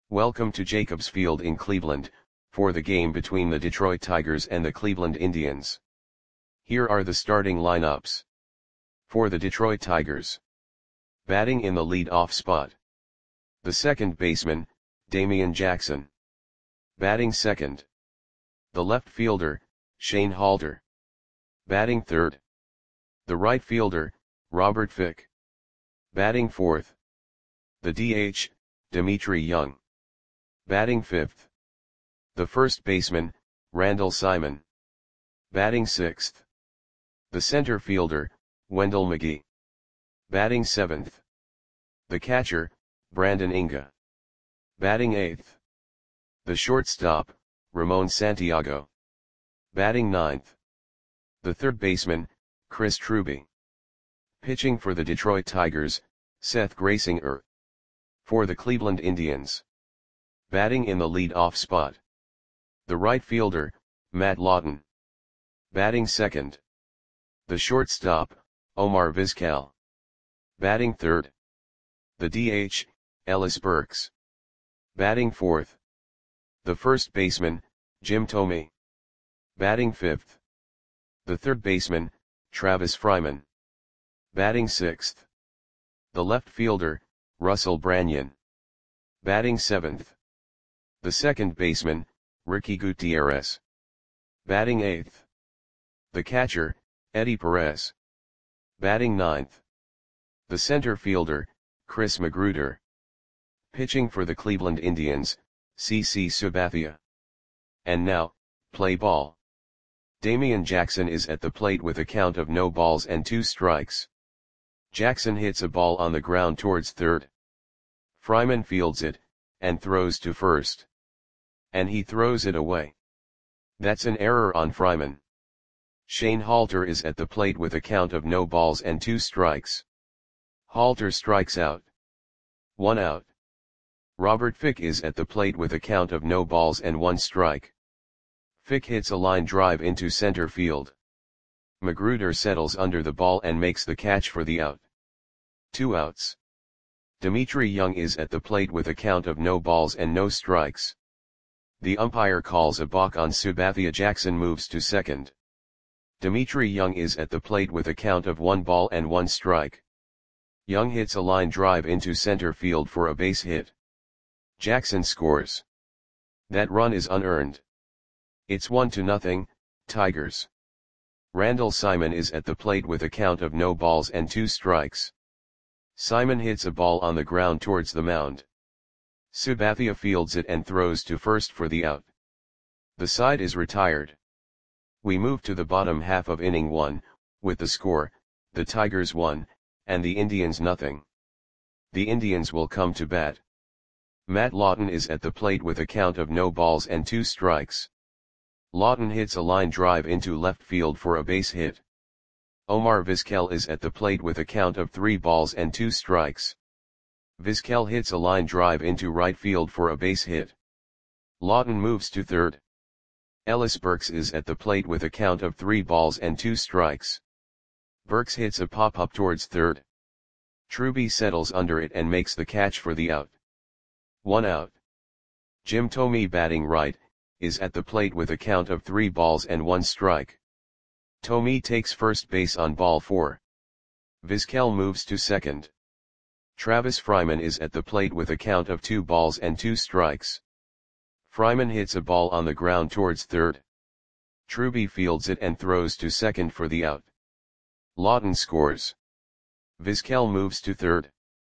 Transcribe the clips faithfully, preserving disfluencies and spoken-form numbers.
Welcome to Jacobs Field in Cleveland, for the game between the Detroit Tigers and the Cleveland Indians. Here are the starting lineups. For the Detroit Tigers. Batting in the lead-off spot. The second baseman, Damian Jackson. Batting second. The left fielder, Shane Halter. Batting third. The right fielder, Robert Fick. Batting fourth. The D H, Dmitry Young. Batting fifth. The first baseman, Randall Simon. Batting sixth. The center fielder, Wendell McGee. Batting seventh. The catcher, Brandon Inga. Batting eighth. The shortstop, Ramon Santiago. Batting ninth. The third baseman, Chris Truby. Pitching for the Detroit Tigers, Seth Graysinger. For the Cleveland Indians. Batting in the lead-off spot. The right fielder, Matt Lawton. Batting second. The shortstop, Omar Vizquel. Batting third. The D H, Ellis Burks. Batting fourth. The first baseman, Jim Thome. Batting fifth. The third baseman, Travis Fryman. Batting sixth. The left fielder, Russell Branyan. Batting seventh. The second baseman, Ricky Gutierrez. Batting eighth. The catcher, Eddie Perez. Batting ninth. The center fielder, Chris Magruder. Pitching for the Cleveland Indians, C C Sabathia. And now, play ball. Damian Jackson is at the plate with a count of no balls and two strikes. Jackson hits a ball on the ground towards third. Fryman fields it, and throws to first. And he throws it away. That's an error on Fryman. Shane Halter is at the plate with a count of no balls and two strikes. Halter strikes out. One out. Robert Fick is at the plate with a count of no balls and one strike. Fick hits a line drive into center field. Magruder settles under the ball and makes the catch for the out. Two outs. Dmitry Young is at the plate with a count of no balls and no strikes. The umpire calls a balk on Sabathia. Jackson moves to second. Dmitry Young is at the plate with a count of one ball and one strike. Young hits a line drive into center field for a base hit. Jackson scores. That run is unearned. It's one to nothing, Tigers. Randall Simon is at the plate with a count of no balls and two strikes. Simon hits a ball on the ground towards the mound. Sabathia fields it and throws to first for the out. The side is retired. We move to the bottom half of inning one, with the score, the Tigers one, and the Indians nothing. The Indians will come to bat. Matt Lawton is at the plate with a count of no balls and two strikes. Lawton hits a line drive into left field for a base hit. Omar Vizquel is at the plate with a count of three balls and two strikes. Vizquel hits a line drive into right field for a base hit. Lawton moves to third. Ellis Burks is at the plate with a count of three balls and two strikes. Burks hits a pop-up towards third. Truby settles under it and makes the catch for the out. One out. Jim Thome, batting right, is at the plate with a count of three balls and one strike. Thome takes first base on ball four. Vizquel moves to second. Travis Fryman is at the plate with a count of two balls and two strikes. Fryman hits a ball on the ground towards third. Truby fields it and throws to second for the out. Lawton scores. Vizquel moves to third.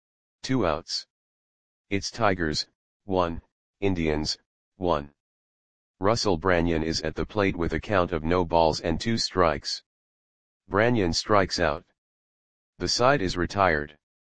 Two outs. It's Tigers, one, Indians, one. Russell Branyan is at the plate with a count of no balls and two strikes. Branyan strikes out. The side is retired.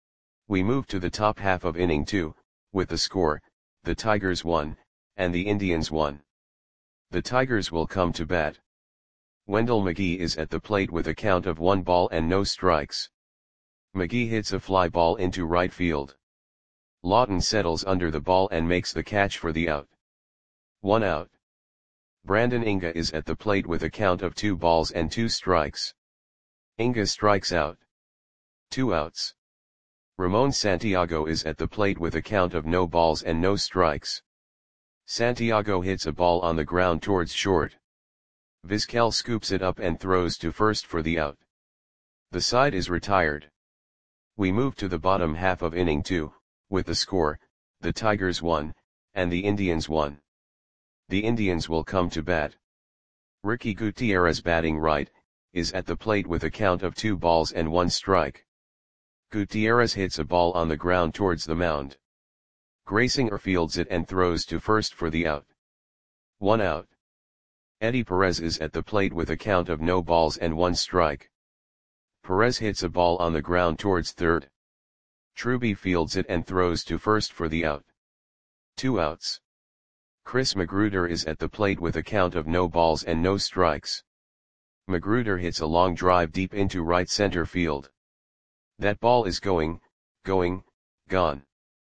We move to the top half of inning two, with the score, the Tigers one, and the Indians one. The Tigers will come to bat. Wendell McGee is at the plate with a count of one ball and no strikes. McGee hits a fly ball into right field. Lawton settles under the ball and makes the catch for the out. One out. Brandon Inga is at the plate with a count of two balls and two strikes. Inga strikes out. Two outs. Ramon Santiago is at the plate with a count of no balls and no strikes. Santiago hits a ball on the ground towards short. Vizquel scoops it up and throws to first for the out. The side is retired. We move to the bottom half of inning two, with the score, the Tigers won, and the Indians won. The Indians will come to bat. Ricky Gutierrez, batting right, is at the plate with a count of two balls and one strike. Gutierrez hits a ball on the ground towards the mound. Graysinger fields it and throws to first for the out. One out. Eddie Perez is at the plate with a count of no balls and one strike. Perez hits a ball on the ground towards third. Truby fields it and throws to first for the out. Two outs. Chris Magruder is at the plate with a count of no balls and no strikes. Magruder hits a long drive deep into right center field. That ball is going, going, gone.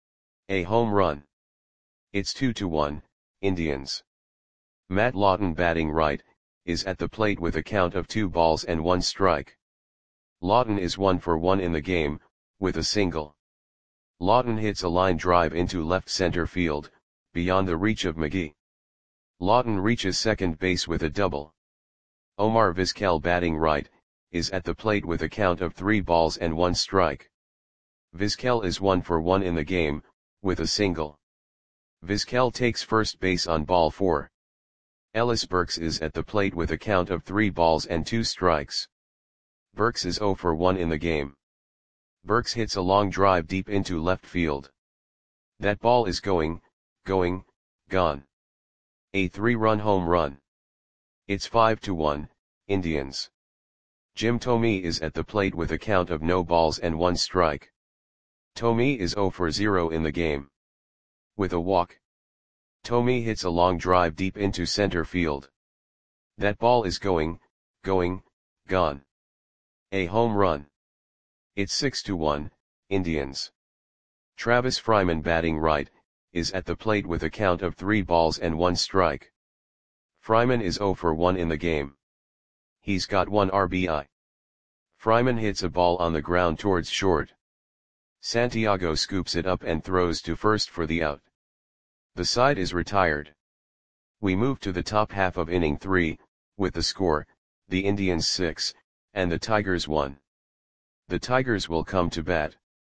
A home run. It's two to one, Indians. Matt Lawton, batting right, is at the plate with a count of two balls and one strike. Lawton is one for one in the game, with a single. Lawton hits a line drive into left center field, beyond the reach of McGee. Lawton reaches second base with a double. Omar Vizquel, batting right, is at the plate with a count of three balls and one strike. Vizquel is one for one in the game, with a single. Vizquel takes first base on ball four. Ellis Burks is at the plate with a count of three balls and two strikes. Burks is zero for one in the game. Burks hits a long drive deep into left field. That ball is going, going, gone. A three-run home run. It's five to one, Indians. Jim Thome is at the plate with a count of no balls and one strike. Thome is zero for zero in the game. With a walk. Thome hits a long drive deep into center field. That ball is going, going, gone. A home run. It's six to one, Indians. Travis Fryman, batting right, is at the plate with a count of three balls and one strike. Fryman is zero for one in the game. He's got one R B I. Fryman hits a ball on the ground towards short. Santiago scoops it up and throws to first for the out. The side is retired. We move to the top half of inning three, with the score, the Indians six, and the Tigers one. The Tigers will come to bat.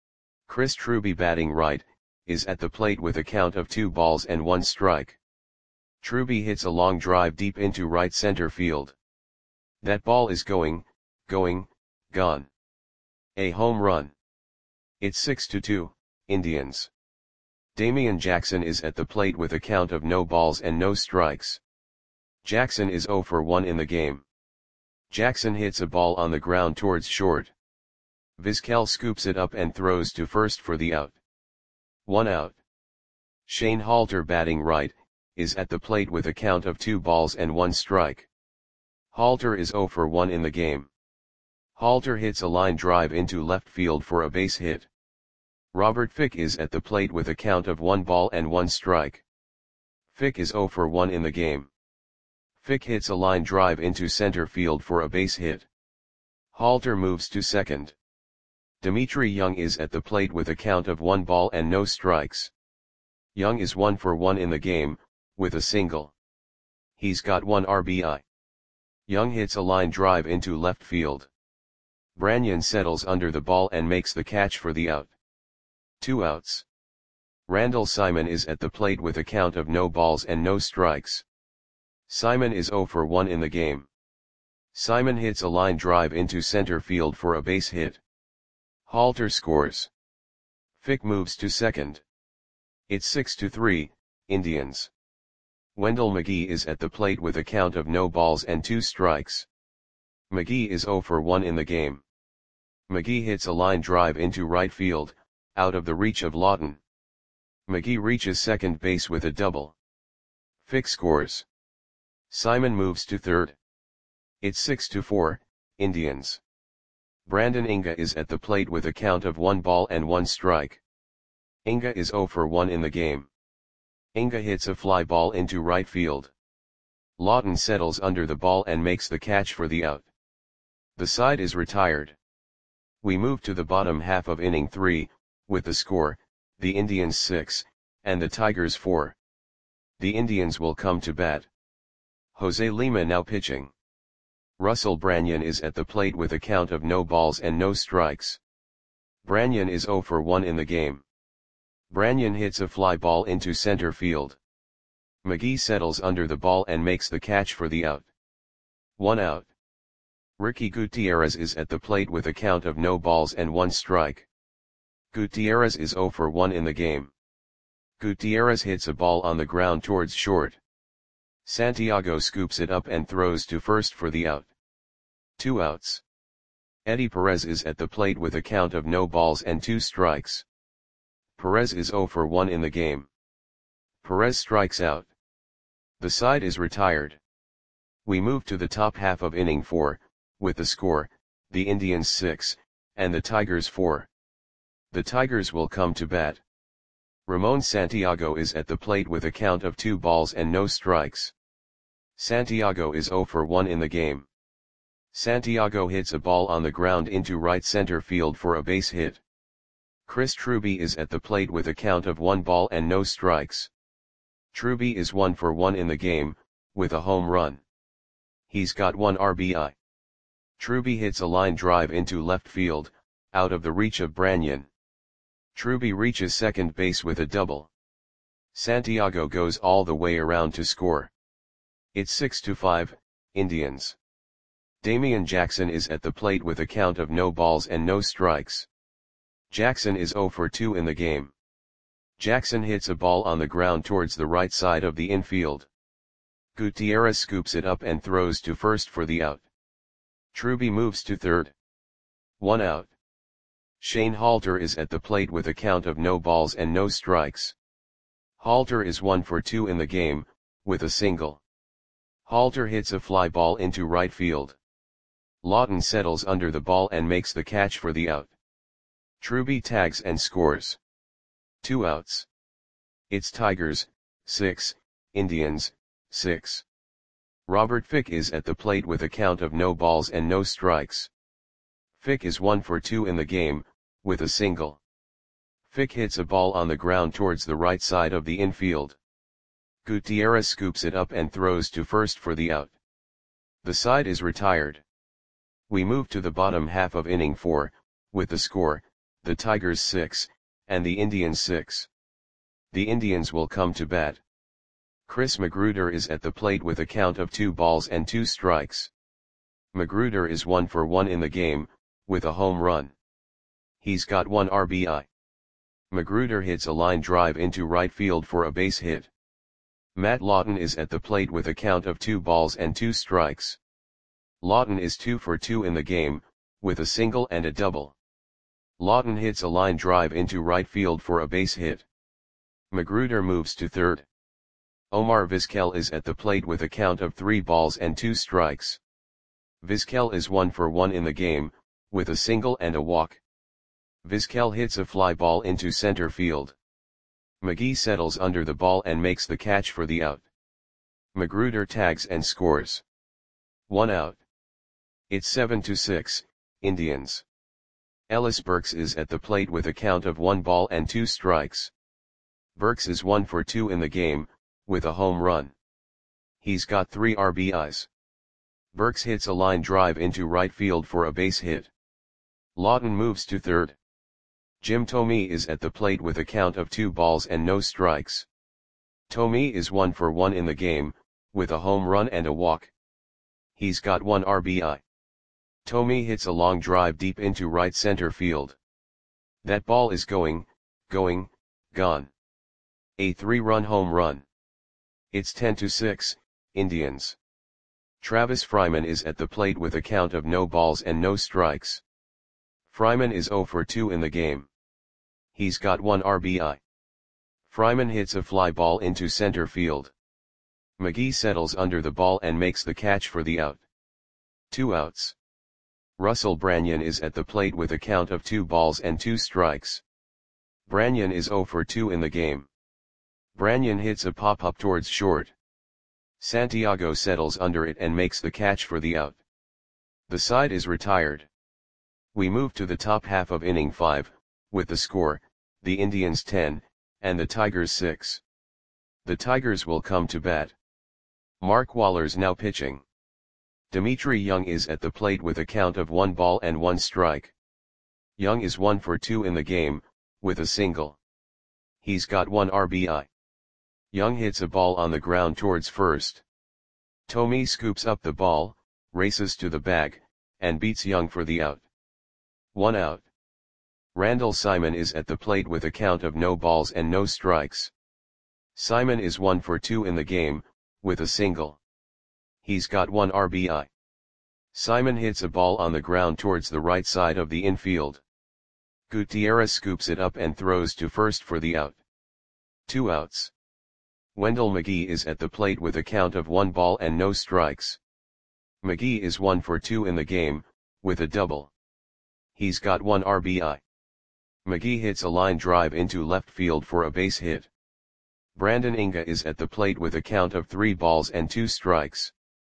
Chris Truby, batting right, is at the plate with a count of two balls and one strike. Truby hits a long drive deep into right center field. That ball is going, going, gone. A home run. It's six to two, Indians. Damian Jackson is at the plate with a count of no balls and no strikes. Jackson is zero for one in the game. Jackson hits a ball on the ground towards short. Vizquel scoops it up and throws to first for the out. One out. Shane Halter, batting right, is at the plate with a count of two balls and one strike. Halter is zero for one in the game. Halter hits a line drive into left field for a base hit. Robert Fick is at the plate with a count of one ball and one strike. Fick is zero for one in the game. Fick hits a line drive into center field for a base hit. Halter moves to second. Dimitri Young is at the plate with a count of one ball and no strikes. Young is one for one in the game, with a single. He's got one R B I. Young hits a line drive into left field. Branyan settles under the ball and makes the catch for the out. Two outs. Randall Simon is at the plate with a count of no balls and no strikes. Simon is zero for one in the game. Simon hits a line drive into center field for a base hit. Halter scores. Fick moves to second. It's six to three, Indians. Wendell McGee is at the plate with a count of no balls and two strikes. McGee is zero for one in the game. McGee hits a line drive into right field, out of the reach of Lawton. McGee reaches second base with a double. Fick scores. Simon moves to third. It's six to four, Indians. Brandon Inga is at the plate with a count of one ball and one strike. Inga is zero for one in the game. Inga hits a fly ball into right field. Lawton settles under the ball and makes the catch for the out. The side is retired. We move to the bottom half of inning three, with the score, the Indians six, and the Tigers four. The Indians will come to bat. Jose Lima now pitching. Russell Branyan is at the plate with a count of no balls and no strikes. Branyan is zero for one in the game. Branyan hits a fly ball into center field. McGee settles under the ball and makes the catch for the out. One out. Ricky Gutierrez is at the plate with a count of no balls and one strike. Gutierrez is zero for one in the game. Gutierrez hits a ball on the ground towards short. Santiago scoops it up and throws to first for the out. Two outs. Eddie Perez is at the plate with a count of no balls and two strikes. Perez is zero for one in the game. Perez strikes out. The side is retired. We move to the top half of inning four, with the score, the Indians six, and the Tigers four. The Tigers will come to bat. Ramon Santiago is at the plate with a count of two balls and no strikes. Santiago is zero for one in the game. Santiago hits a ball on the ground into right center field for a base hit. Chris Truby is at the plate with a count of one ball and no strikes. Truby is one for one in the game, with a home run. He's got one R B I. Truby hits a line drive into left field, out of the reach of Branyan. Truby reaches second base with a double. Santiago goes all the way around to score. It's six to five, Indians. Damian Jackson is at the plate with a count of no balls and no strikes. Jackson is zero for two in the game. Jackson hits a ball on the ground towards the right side of the infield. Gutierrez scoops it up and throws to first for the out. Truby moves to third. One out. Shane Halter is at the plate with a count of no balls and no strikes. Halter is one for two in the game, with a single. Halter hits a fly ball into right field. Lawton settles under the ball and makes the catch for the out. Truby tags and scores. Two outs. It's Tigers, six, Indians, six. Robert Fick is at the plate with a count of no balls and no strikes. Fick is one for two in the game, with a single. Fick hits a ball on the ground towards the right side of the infield. Gutierrez scoops it up and throws to first for the out. The side is retired. We move to the bottom half of inning four, with the score, the Tigers six, and the Indians six. The Indians will come to bat. Chris Magruder is at the plate with a count of two balls and two strikes. Magruder is one for one in the game, with a home run. He's got one R B I. Magruder hits a line drive into right field for a base hit. Matt Lawton is at the plate with a count of two balls and two strikes. Lawton is two for two in the game, with a single and a double. Lawton hits a line drive into right field for a base hit. Magruder moves to third. Omar Vizquel is at the plate with a count of three balls and two strikes. Vizquel is one for one in the game, with a single and a walk. Vizquel hits a fly ball into center field. McGee settles under the ball and makes the catch for the out. Magruder tags and scores. One out. It's seven to six, Indians. Ellis Burks is at the plate with a count of one ball and two strikes. Burks is one for two in the game, with a home run. He's got three R B Is. Burks hits a line drive into right field for a base hit. Lawton moves to third. Jim Thome is at the plate with a count of two balls and no strikes. Thome is one for one in the game, with a home run and a walk. He's got one R B I. Thome hits a long drive deep into right center field. That ball is going, going, gone. A three-run home run. It's ten to six, Indians. Travis Fryman is at the plate with a count of no balls and no strikes. Fryman is zero for two in the game. He's got one R B I. Fryman hits a fly ball into center field. McGee settles under the ball and makes the catch for the out. Two outs. Russell Branyan is at the plate with a count of two balls and two strikes. Branyan is zero for two in the game. Branyan hits a pop-up towards short. Santiago settles under it and makes the catch for the out. The side is retired. We move to the top half of inning five, with the score, the Indians ten, and the Tigers six. The Tigers will come to bat. Mark Waller's now pitching. Dimitri Young is at the plate with a count of one ball and one strike. Young is one for two in the game, with a single. He's got one R B I. Young hits a ball on the ground towards first. Thome scoops up the ball, races to the bag, and beats Young for the out. One out. Randall Simon is at the plate with a count of no balls and no strikes. Simon is one for two in the game, with a single. He's got one R B I. Simon hits a ball on the ground towards the right side of the infield. Gutierrez scoops it up and throws to first for the out. Two outs. Wendell McGee is at the plate with a count of one ball and no strikes. McGee is one for two in the game, with a double. He's got one R B I. McGee hits a line drive into left field for a base hit. Brandon Inga is at the plate with a count of three balls and two strikes.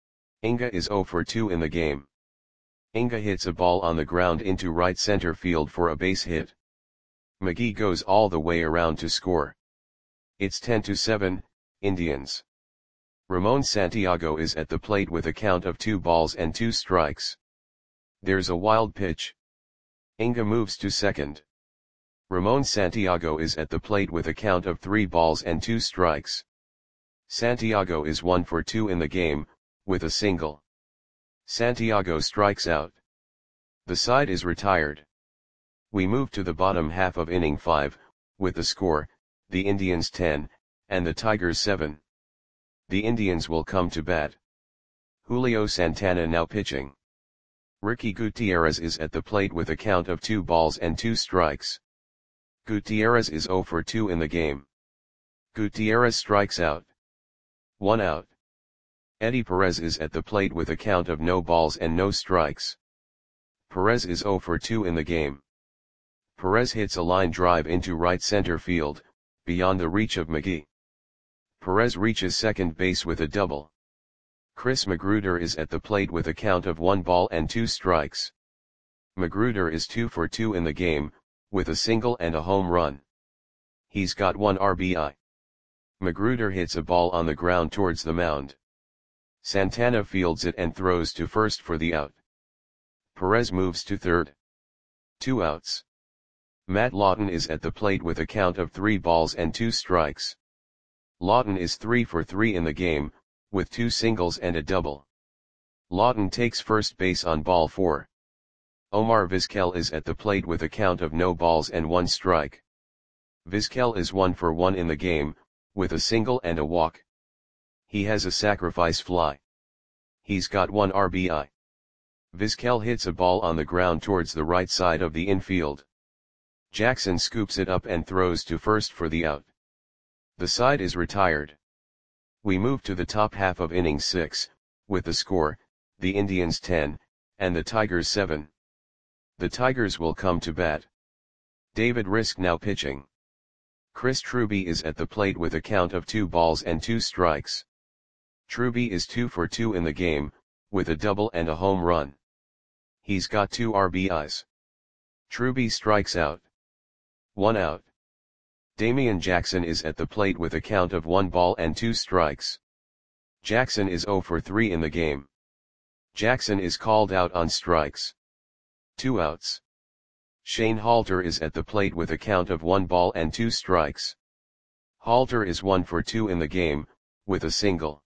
Inga is zero for two in the game. Inga hits a ball on the ground into right center field for a base hit. McGee goes all the way around to score. It's ten to seven, Indians. Ramon Santiago is at the plate with a count of two balls and two strikes. There's a wild pitch. Inga moves to second. Ramon Santiago is at the plate with a count of three balls and two strikes. Santiago is one for two in the game, with a single. Santiago strikes out. The side is retired. We move to the bottom half of inning five, with the score, the Indians ten, and the Tigers seven. The Indians will come to bat. Julio Santana now pitching. Ricky Gutierrez is at the plate with a count of two balls and two strikes. Gutierrez is zero for two in the game. Gutierrez strikes out. One out. Eddie Perez is at the plate with a count of no balls and no strikes. Perez is zero for two in the game. Perez hits a line drive into right center field, beyond the reach of McGee. Perez reaches second base with a double. Chris Magruder is at the plate with a count of one ball and two strikes. Magruder is two for two in the game, with a single and a home run. He's got one R B I. Magruder hits a ball on the ground towards the mound. Santana fields it and throws to first for the out. Perez moves to third. Two outs. Matt Lawton is at the plate with a count of three balls and two strikes. Lawton is three for three in the game, with two singles and a double. Lawton takes first base on ball four. Omar Vizquel is at the plate with a count of no balls and one strike. Vizquel is one for one in the game, with a single and a walk. He has a sacrifice fly. He's got one R B I. Vizquel hits a ball on the ground towards the right side of the infield. Jackson scoops it up and throws to first for the out. The side is retired. We move to the top half of inning six, with the score, the Indians ten, and the Tigers seven. The Tigers will come to bat. David Risk now pitching. Chris Truby is at the plate with a count of two balls and two strikes. Truby is two for two in the game, with a double and a home run. He's got two R B Is. Truby strikes out. One out. Damian Jackson is at the plate with a count of one ball and two strikes. Jackson is zero for three in the game. Jackson is called out on strikes. Two outs. Shane Halter is at the plate with a count of one ball and two strikes. Halter is one for two in the game, with a single.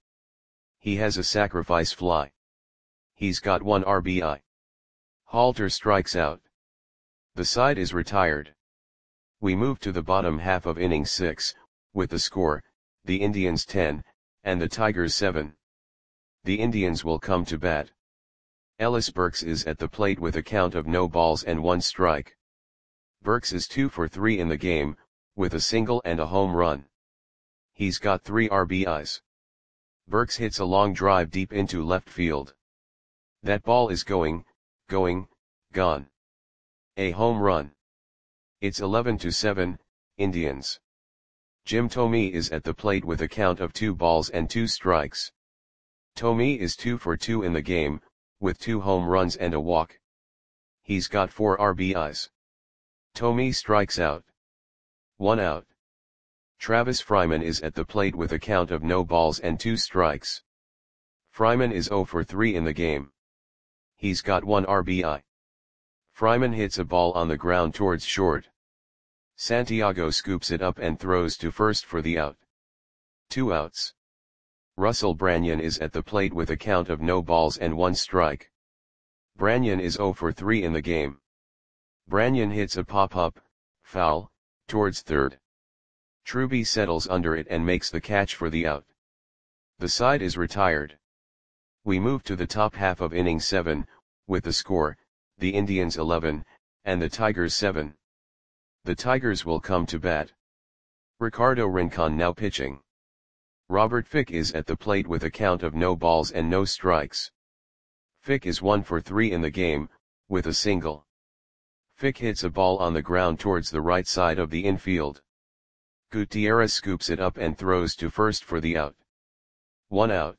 He has a sacrifice fly. He's got one R B I. Halter strikes out. The side is retired. We move to the bottom half of inning six, with the score, the Indians ten, and the Tigers seven. The Indians will come to bat. Ellis Burks is at the plate with a count of no balls and one strike. Burks is two for three in the game, with a single and a home run. He's got three R B Is. Burks hits a long drive deep into left field. That ball is going, going, gone. A home run. It's eleven to seven, Indians. Jim Thome is at the plate with a count of two balls and two strikes. Thome is two for two in the game, with two home runs and a walk. He's got four R B Is. Thome strikes out. one out. Travis Fryman is at the plate with a count of no balls and two strikes. Fryman is zero for three in the game. He's got one R B I. Fryman hits a ball on the ground towards short. Santiago scoops it up and throws to first for the out. Two outs. Russell Branyan is at the plate with a count of no balls and one strike. Branyan is zero for three in the game. Branyan hits a pop-up, foul, towards third. Truby settles under it and makes the catch for the out. The side is retired. We move to the top half of inning seven, with the score, the Indians eleven, and the Tigers seven. The Tigers will come to bat. Ricardo Rincon now pitching. Robert Fick is at the plate with a count of no balls and no strikes. Fick is one for three in the game, with a single. Fick hits a ball on the ground towards the right side of the infield. Gutierrez scoops it up and throws to first for the out. One out.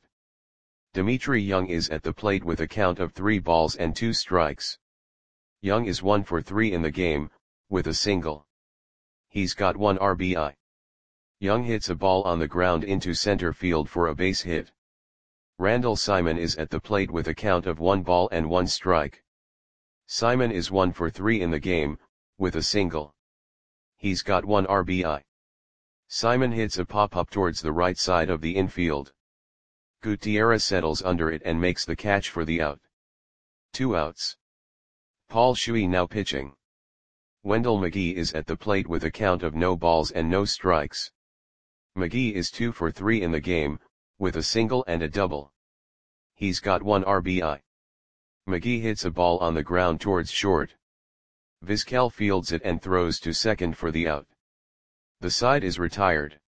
Dimitri Young is at the plate with a count of three balls and two strikes. Young is one for three in the game, with a single. He's got one R B I. Young hits a ball on the ground into center field for a base hit. Randall Simon is at the plate with a count of one ball and one strike. Simon is one for three in the game, with a single. He's got one R B I. Simon hits a pop-up towards the right side of the infield. Gutierrez settles under it and makes the catch for the out. Two outs. Paul Shuey now pitching. Wendell McGee is at the plate with a count of no balls and no strikes. McGee is two for three in the game, with a single and a double. He's got one R B I. McGee hits a ball on the ground towards short. Vizquel fields it and throws to second for the out. The side is retired.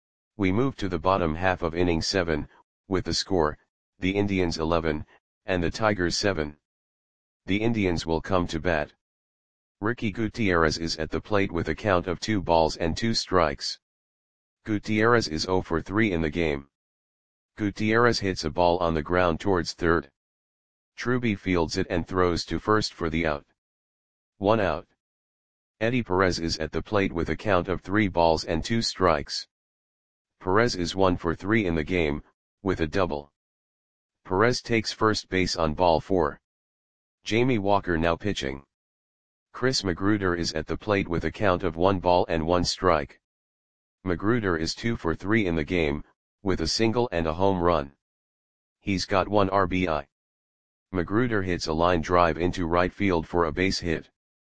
We move to the bottom half of inning seven, with the score, the Indians eleven, and the Tigers seven. The Indians will come to bat. Ricky Gutierrez is at the plate with a count of two balls and two strikes. Gutierrez is zero for three in the game. Gutierrez hits a ball on the ground towards third. Truby fields it and throws to first for the out. One out. Eddie Perez is at the plate with a count of three balls and two strikes. Perez is one for three in the game, with a double. Perez takes first base on ball four. Jamie Walker now pitching. Chris Magruder is at the plate with a count of one ball and one strike. Magruder is two for three in the game, with a single and a home run. He's got one R B I. Magruder hits a line drive into right field for a base hit.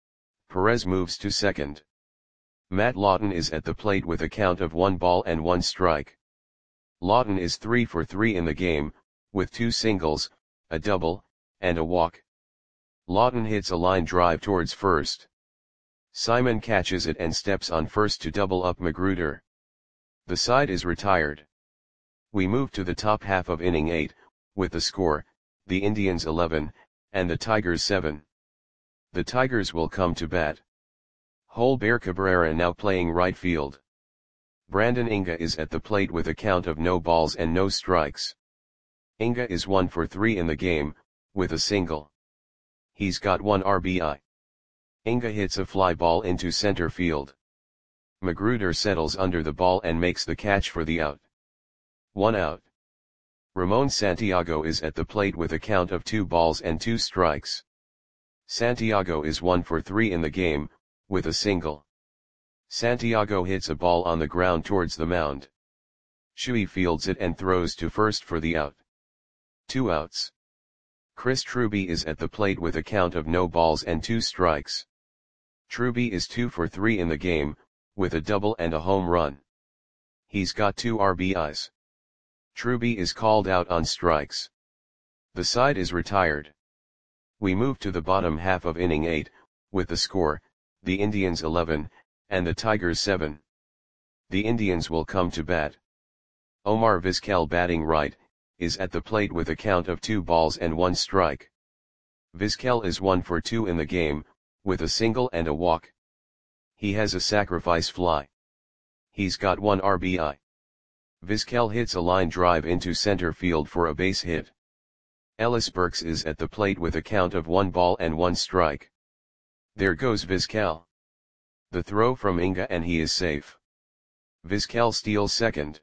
Perez moves to second. Matt Lawton is at the plate with a count of one ball and one strike. Lawton is three for three in the game, with two singles, a double, and a walk. Lawton hits a line drive towards first. Simon catches it and steps on first to double up Magruder. The side is retired. We move to the top half of inning eight, with the score, the Indians eleven, and the Tigers seven. The Tigers will come to bat. Holber Cabrera now playing right field. Brandon Inga is at the plate with a count of no balls and no strikes. Inga is one for three in the game, with a single. He's got one R B I. Inga hits a fly ball into center field. Magruder settles under the ball and makes the catch for the out. One out. Ramon Santiago is at the plate with a count of two balls and two strikes. Santiago is one for three in the game, with a single. Santiago hits a ball on the ground towards the mound. Shuey fields it and throws to first for the out. Two outs. Chris Truby is at the plate with a count of no balls and two strikes. Truby is two for three in the game, with a double and a home run. He's got two R B Is. Truby is called out on strikes. The side is retired. We move to the bottom half of inning eight, with the score, the Indians eleven, and the Tigers seven. The Indians will come to bat. Omar Vizquel batting right, is at the plate with a count of two balls and one strike. Vizquel is one for two in the game, with a single and a walk. He has a sacrifice fly. He's got one R B I. Vizquel hits a line drive into center field for a base hit. Ellis Burks is at the plate with a count of one ball and one strike. There goes Vizquel. The throw from Inga and he is safe. Vizquel steals second.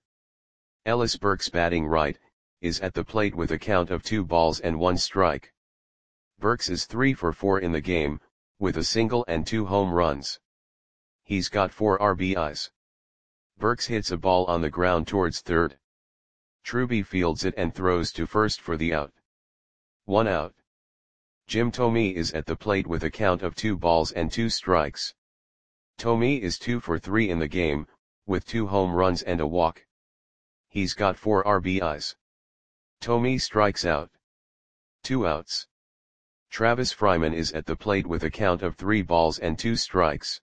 Ellis Burks batting right, is at the plate with a count of two balls and one strike. Burks is three for four in the game, with a single and two home runs. He's got four R B Is. Burks hits a ball on the ground towards third. Truby fields it and throws to first for the out. One out. Jim Thome is at the plate with a count of two balls and two strikes. Thome is two for three in the game, with two home runs and a walk. He's got four R B Is. Thome strikes out. Two outs. Travis Fryman is at the plate with a count of three balls and two strikes.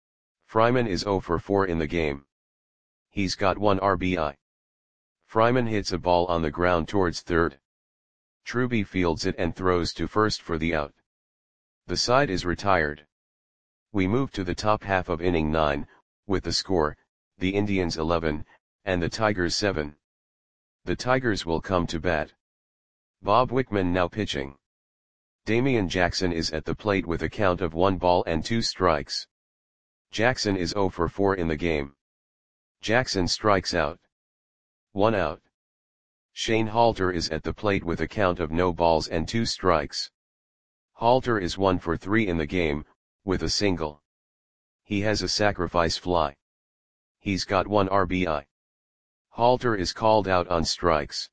Fryman is zero for four in the game. He's got one R B I. Fryman hits a ball on the ground towards third. Truby fields it and throws to first for the out. The side is retired. We move to the top half of inning nine, with the score, the Indians eleven, and the Tigers seven. The Tigers will come to bat. Bob Wickman now pitching. Damian Jackson is at the plate with a count of one ball and two strikes. Jackson is zero for four in the game. Jackson strikes out. One out. Shane Halter is at the plate with a count of no balls and two strikes. Halter is one for three in the game, with a single. He has a sacrifice fly. He's got one R B I. Halter is called out on strikes.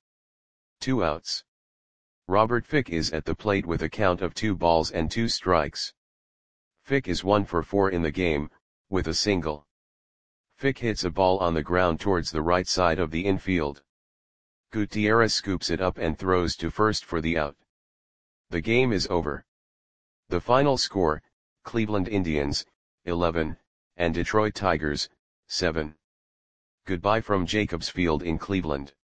Two outs. Robert Fick is at the plate with a count of two balls and two strikes. Fick is one for four in the game, with a single. Fick hits a ball on the ground towards the right side of the infield. Gutierrez scoops it up and throws to first for the out. The game is over. The final score, Cleveland Indians, eleven, and Detroit Tigers, seven. Goodbye from Jacobs Field in Cleveland.